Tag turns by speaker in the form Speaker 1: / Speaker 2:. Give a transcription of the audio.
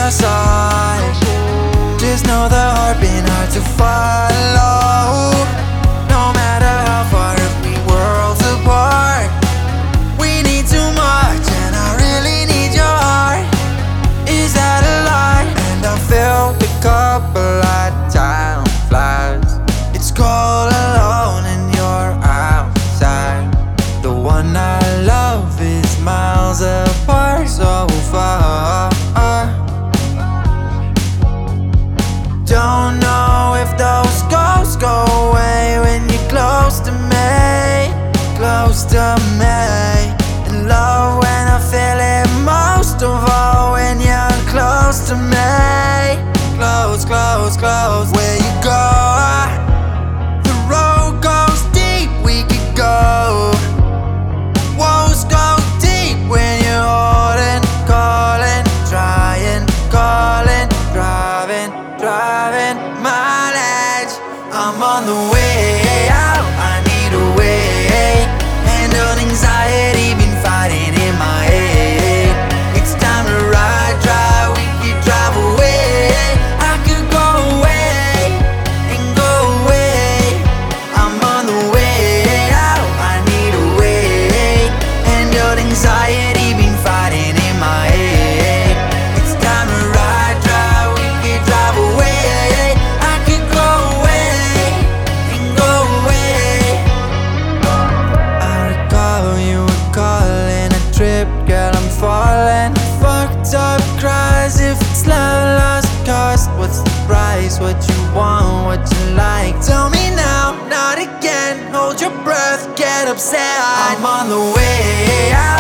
Speaker 1: my side. Just know the heart been hard to follow. No matter how far we worlds apart, we need too much, and I really need your heart. Is that a lie? And I filled the cup a lot, time flies. It's cold alone and you're outside. The one I love is miles apart, so far. Don't know if those ghosts go away when you're close to me, close to me. In love when I feel it most of all, when you're close to me, close, close, close. Where you go, the road goes deep, we could go. Woes go deep when you're holding, calling, trying, calling, driving, driving mileage. I'm on the way out, I need a way. Handle anxiety, been fighting in my head. It's time to ride, drive, we could drive away. I could go away and go away. I'm on the way out, I need a way. Handle anxiety, been fighting in my head. It's time to ride, drive, we could drive away. I could go away and go away. I recall you were calling a trip, girl, I'm falling. Fucked up cries if it's love lost cause. What's the price, what you want, what you like? Tell me now, not again. Hold your breath, get upset. I'm on the way out.